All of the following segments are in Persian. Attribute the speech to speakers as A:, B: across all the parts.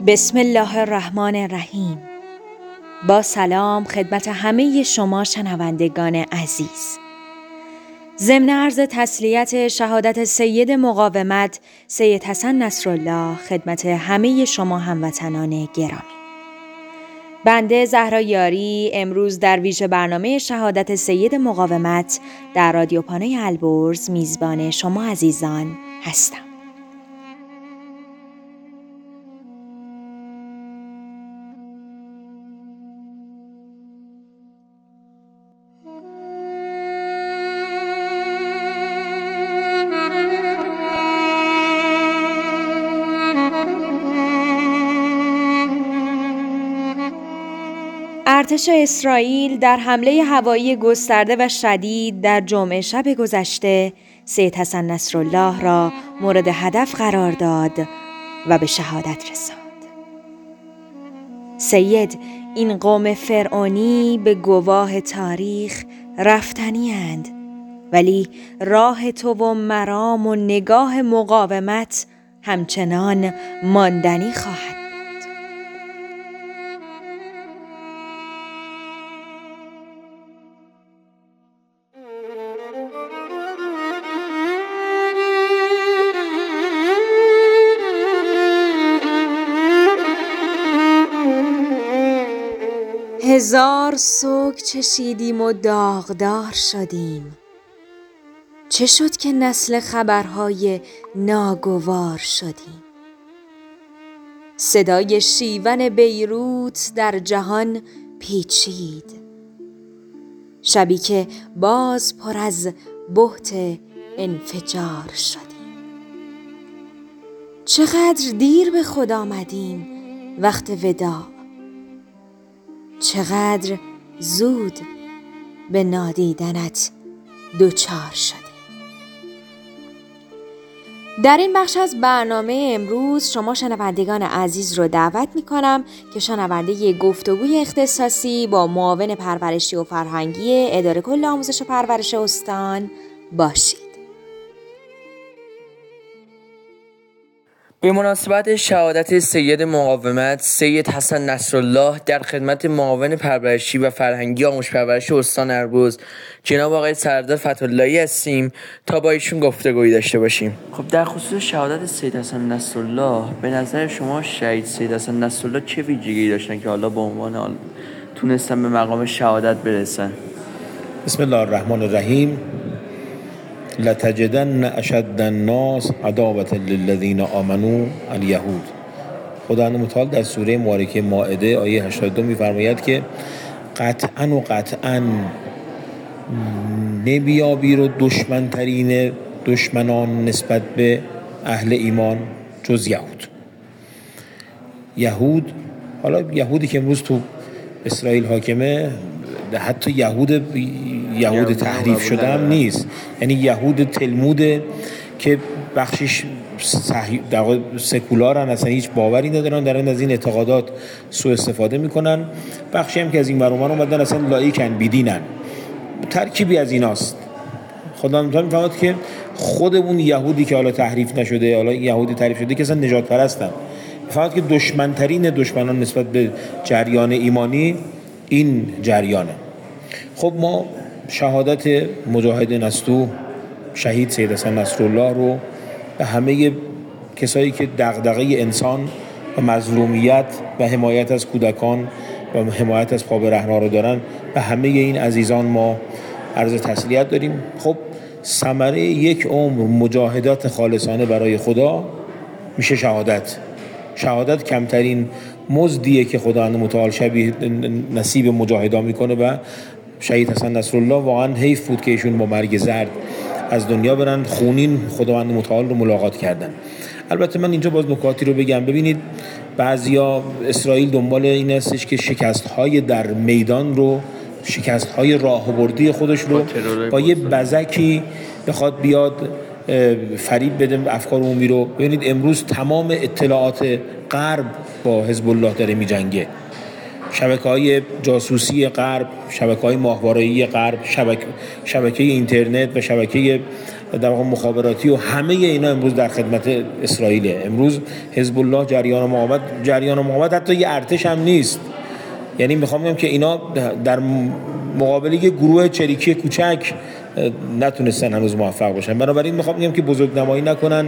A: بسم الله الرحمن الرحیم. با سلام خدمت همه شما شنوندگان عزیز. ضمن عرض تسلیت شهادت سید مقاومت سید حسن نصرالله خدمت همه شما هموطنان گرامی. بنده زهرا یاری امروز در ویژه برنامه شهادت سید مقاومت در رادیو پانوی البرز میزبان شما عزیزان هستم. ارتش اسرائیل در حمله هوایی گسترده و شدید در جمعه شب گذشته سید حسن نصرالله را مورد هدف قرار داد و به شهادت رساند. سید، این قوم فرعونی به گواه تاریخ رفتنی اند، ولی راه تو و مرام و نگاه مقاومت همچنان ماندنی خواهد. هزار سوگ چشیدیم و داغدار شدیم. چه شد که نسل خبرهای ناگوار شدیم؟ صدای شیون بیروت در جهان پیچید، شبی که باز پر از بهت انفجار شدیم. چقدر دیر به خود آمدیم وقت وداع، چقدر زود به نادیدنت دوچار شدیم. در این بخش از برنامه امروز شما شنوندگان عزیز رو دعوت می‌کنم که شنونده گفتگوی اختصاصی با معاون پرورشی و فرهنگی اداره کل آموزش و پرورش استان باشید.
B: به مناسبت شهادت سید مقاومت سید حسن نصرالله در خدمت معاون پرورشی و فرهنگی آموزش پرورش استان البرز جناب آقای سردار فتح‌اللهی هستیم تا با ایشون گفتگویی داشته باشیم. خب در خصوص شهادت سید حسن نصرالله، به نظر شما شهید سید حسن نصرالله چه ویژگی داشتن که حالا به عنوان تونستن به مقام شهادت برسن؟
C: بسم الله الرحمن الرحیم. لتجدن اشد الناس عداوة للذین آمنوا الیهود. خداوند متعال در سوره مبارکه مائده آیه 82 می‌فرماید که قطعاً نمیابی رو دشمنترین دشمنان نسبت به اهل ایمان جز یهود. حالا یهودی که امروز تو اسرائیل حاکمه، حتی یهود تحریف شده هم نیست، یعنی یهود تلموده که بخشش سکولارن، اصلا هیچ باوری ندارن، دارن از این اعتقادات سوء استفاده میکنن. بخشی هم که از این برامر اومدن اصلا لایکن، بیدینن، ترکیبی از ایناست. خدا میفهمد که خود اون یهودی که حالا تحریف نشده، حالا یهودی تحریف شده که اصلا نجات پرستن، میفهمد که دشمنترین دشمنان نسبت به جریان ایمانی این جریانه. خب ما شهادت مجاهد نستو شهید سید حسن نصرالله رو به همه کسایی که دغدغه انسان و مظلومیت و حمایت از کودکان و حمایت از پا رهن‌ها رو دارن، به همه این عزیزان ما عرض تسلیت داریم. خب ثمره یک عمر مجاهدات خالصانه برای خدا میشه شهادت کمترین مزدیه که خداوند متعال شبیه نصیب مجاهدا میکنه و شهید حسن نصرالله واقعا حیف بود که ایشون با مرگ زرد از دنیا برن، خونین خداوند متعال رو ملاقات کردن. البته من اینجا باز نکاتی رو بگم. ببینید بعضیا اسرائیل دنبال این هستش که شکست‌های در میدان رو، شکست‌های راهبردی خودش رو با یه بزکی بخواد بیاد فریب بده افکار عمومی رو. ببینید امروز تمام اطلاعات غرب با حزب الله داره می‌جنگه. شبکه‌های جاسوسی غرب، شبکه‌های ماهواره‌ای غرب، شبکه اینترنت و شبکه در واقع مخابراتی و همه اینا امروز در خدمت اسرائیله. امروز حزب الله جریان مقاومت حتی یه ارتش هم نیست. یعنی میخوام بگم که اینا در مقابل یه گروه چریکی کوچک نتونستن هنوز موفق باشن. بنابراین میخوام بگم که بزرگنمایی نکنن.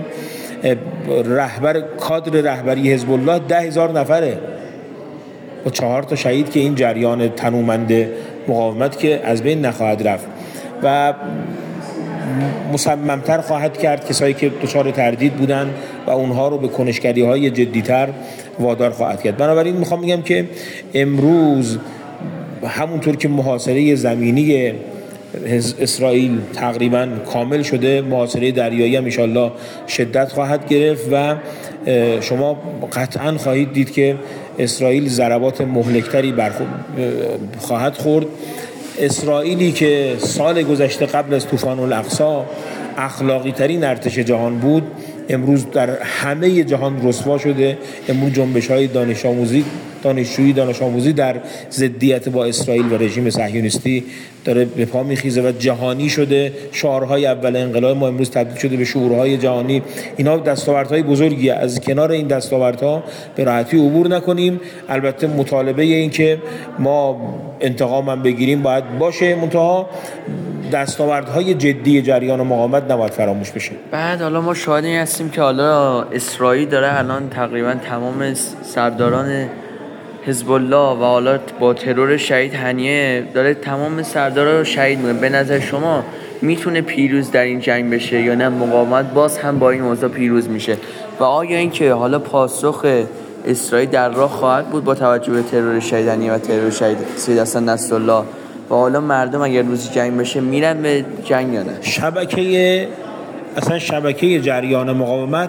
C: کادر رهبری حزب الله 10,000 نفره با 4 تا شهید که این جریان تنومند مقاومت که از بین نخواهد رفت و مصممتر خواهد کرد کسایی که دچار تردید بودن و اونها رو به کنشگری‌های جدی‌تر وادار خواهد کرد. بنابراین میخوام بگم که امروز همونطور که محاصره زمینی اسرائیل تقریبا کامل شده، محاصره دریایی هم انشالله شدت خواهد گرفت و شما قطعا خواهید دید که اسرائیل ضربات مهلکتری خواهد خورد. اسرائیلی که سال گذشته قبل از طوفان الاقصی اخلاقی ترین ارتش جهان بود، امروز در همه جهان رسوا شده. امروز جنبش‌های دانش آموزی در ضدیت با اسرائیل و رژیم صهیونیستی داره به پا میخیزه و جهانی شده. شعارهای اول انقلاب ما امروز تبدیل شده به شعارهای جهانی. اینا دستاوردهای بزرگیه. از کنار این دستاوردها به راحتی عبور نکنیم. البته مطالبه این که ما انتقام هم بگیریم باید باشه، منتها دستاوردهای جدی جریان مقاومت نباید فراموش بشه.
B: بعد حالا ما شاهد این هستیم که حالا اسرائیل داره الان تقریبا تمام سرداران حزب الله و حالا با ترور شهید هنیه داره تمام سردارا رو شهید می‌کنه. به نظر شما میتونه پیروز در این جنگ بشه یا نه مقاومت باز هم با این اوضاع پیروز میشه؟ و آیا اینکه حالا پاسخ اسرائیل در راه خواهد بود با توجه به ترور شهید هنیه و ترور شهید سید حسن نصرالله و حالا مردم اگر روزی جنگ بشه میرن به جنگ یا نه؟
C: شبکه جریان مقاومت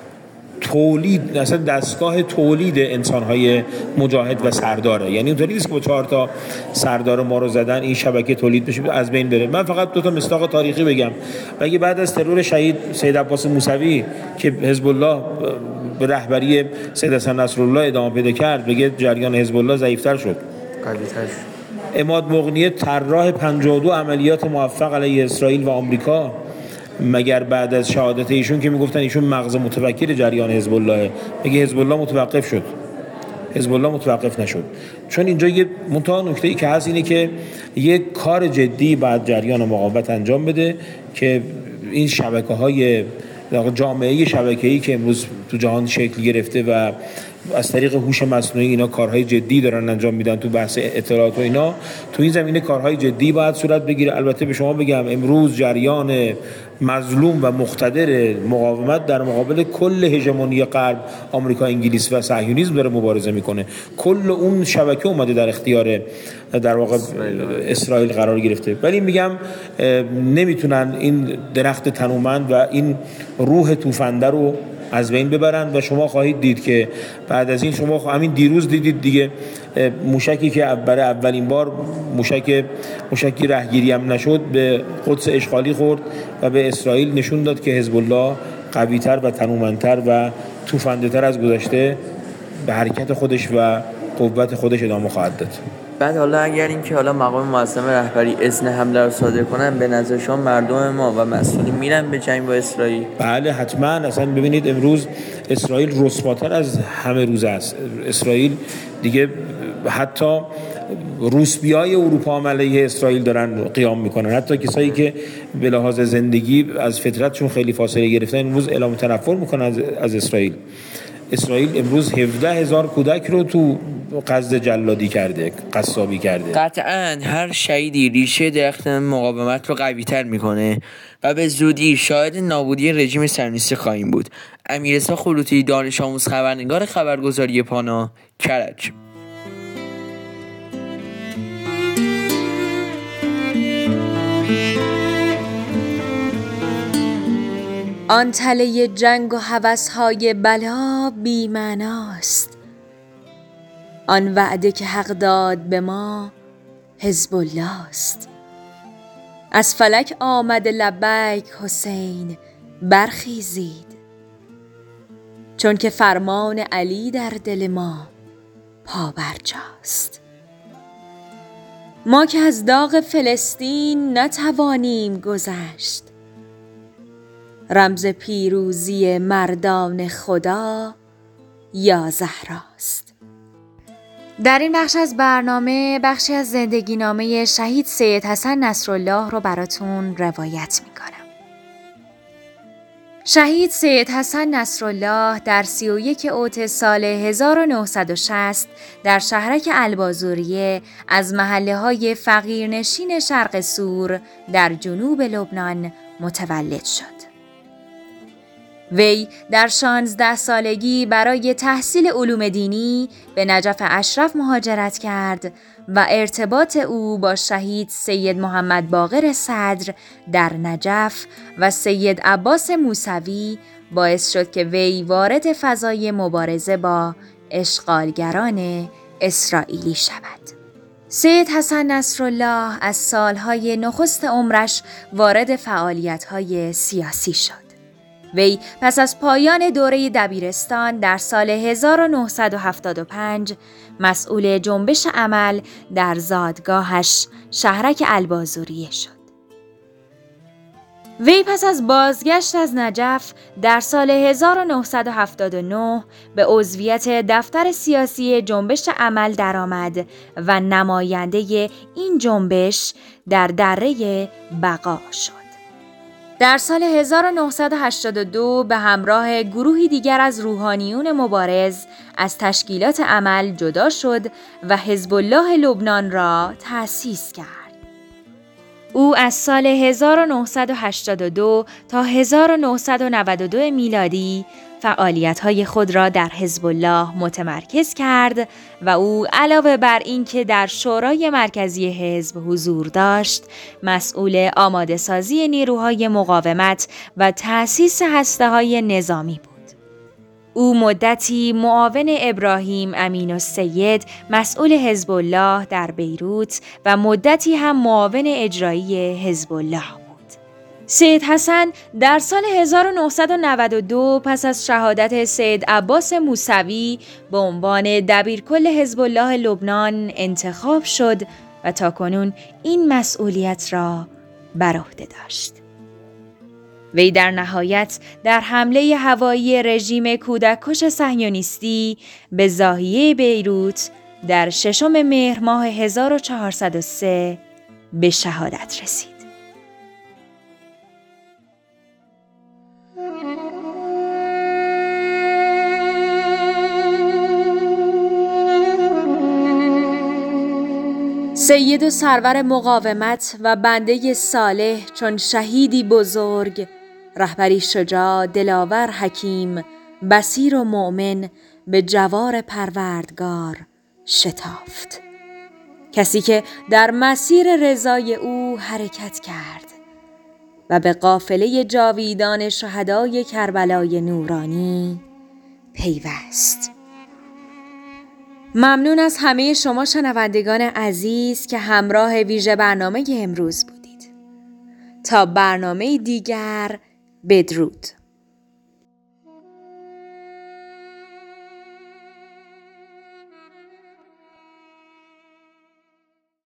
C: دستگاه تولید انسان‌های مجاهد و سرداره. یعنی اونطوری نیست که با 4 تا سردار ما رو زدن این شبکه تولید بشه از بین بره. من فقط 2 تا مصداق تاریخی بگم. اگه بعد از ترور شهید سید عباس موسوی که حزب الله به رهبری سید حسن نصرالله ادامه پیدا کرد، بگه جریان حزب الله ضعیف‌تر شد، قوی‌تر شد. عماد مغنی طراح 52 عملیات موفق علیه اسرائیل و آمریکا، مگر بعد از شهادت ایشون که میگفتن ایشون مغز متفکر جریان حزب الله، میگه حزب الله متوقف شد؟ حزب الله متوقف نشد. چون اینجا یه نکته‌ای که هست اینه که یک کار جدی بعد جریان مقاومت انجام بده که این شبکه‌های جامعه شبکه‌ای که امروز تو جهان شکل گرفته و از طریق هوش مصنوعی اینا کارهای جدی دارن انجام میدن تو بحث اطلاعات و اینا، تو این زمینه کارهای جدی باید صورت بگیره. البته به شما بگم امروز جریان مظلوم و مقتدر مقاومت در مقابل کل هژمونی غرب، آمریکا، انگلیس و صهیونیسم داره مبارزه میکنه. کل اون شبکه اومده در اختیار در واقع اسرائیل قرار گرفته. ولی میگم نمیتونن این درخت تنومند و این روح توفنده رو از بین ببرن و شما خواهید دید که بعد از این شما همین دیروز دیدید دیگه موشکی که برای اولین بار موشکی رهگیری هم نشد به قدس اشغالی خورد و به اسرائیل نشون داد که حزب الله قوی‌تر و تنومندتر و توفنده‌تر از گذشته به حرکت خودش و قوت خودش ادامه خواهد داد.
B: بعد حالا اگر این که حالا مقام معظم رهبری اذن حمله رو صادر کنن، به نظر شما مردم ما و مسئولین میرن به جنگ با اسرائیل؟
C: بله حتما. اصلا ببینید امروز اسرائیل رسواتر از همه روز است. اسرائیل دیگه حتی روسبیای اروپا هم علیه اسرائیل دارن قیام میکنن. حتی کسایی که به لحاظ زندگی از فطرتشون خیلی فاصله گرفتن امروز اعلام تنفر میکنن از اسرائیل. اسرائیل امروز 17,000 کودک رو تو قصد جلادی کرده، قصابی کرده.
B: قطعاً هر شهیدی ریشه درخت مقاومت رو قوی‌تر میکنه و به زودی شاهد نابودی رژیم صهیونیستی خواهیم بود. امیررضا خلوتی، دانش آموز، خبرنگار خبرگزاری پانا، کرج.
A: آن تله جنگ و هوس‌های بلا بی معناست، آن وعده که حق داد به ما حزب الله است. از فلک آمد لبیک حسین برخیزید، چون که فرمان علی در دل ما پابرجاست. ما که از داغ فلسطین نتوانیم گذشت، رمز پیروزی مردان خدا یا زهراست. در این بخش از برنامه بخشی از زندگی نامه شهید سید حسن نصرالله رو براتون روایت میکنم. شهید سید حسن نصرالله در 31 اوت سال 1960 در شهرک البازوریه از محله‌های فقیرنشین شرق سور در جنوب لبنان متولد شد. وی در 16 سالگی برای تحصیل علوم دینی به نجف اشرف مهاجرت کرد و ارتباط او با شهید سید محمد باقر صدر در نجف و سید عباس موسوی باعث شد که وی وارد فضای مبارزه با اشغالگران اسرائیلی شود. سید حسن نصرالله از سالهای نخست عمرش وارد فعالیت‌های سیاسی شد. وی پس از پایان دوره دبیرستان در سال 1975 مسئول جنبش عمل در زادگاهش شهرک البازوریه شد. وی پس از بازگشت از نجف در سال 1979 به عضویت دفتر سیاسی جنبش عمل درآمد و نماینده این جنبش در دره بقا شد. در سال 1982 به همراه گروهی دیگر از روحانیون مبارز از تشکیلات عمل جدا شد و حزب الله لبنان را تأسیس کرد. او از سال 1982 تا 1992 میلادی فعالیت‌های خود را در حزب الله متمرکز کرد و او علاوه بر اینکه در شورای مرکزی حزب حضور داشت، مسئول آماده سازی نیروهای مقاومت و تأسیس هسته‌های نظامی بود. او مدتی معاون ابراهیم امین السید مسئول حزب الله در بیروت و مدتی هم معاون اجرایی حزب الله بود. سید حسن در سال 1992 پس از شهادت سید عباس موسوی به عنوان دبیرکل حزب الله لبنان انتخاب شد و تاکنون این مسئولیت را بر عهده داشت. وی در نهایت در حمله هوایی رژیم کودککش صهیونیستی به ضاحیه بیروت در 6 مهر ماه 1403 به شهادت رسید. سید و سرور مقاومت و بنده صالح چون شهیدی بزرگ، رهبری شجاع، دلاور، حکیم، بصیر و مؤمن به جوار پروردگار شتافت. کسی که در مسیر رضای او حرکت کرد و به قافله جاویدان شهدای کربلای نورانی پیوست. ممنون از همه شما شنوندگان عزیز که همراه ویژه برنامه امروز بودید. تا برنامه دیگر، بدرود.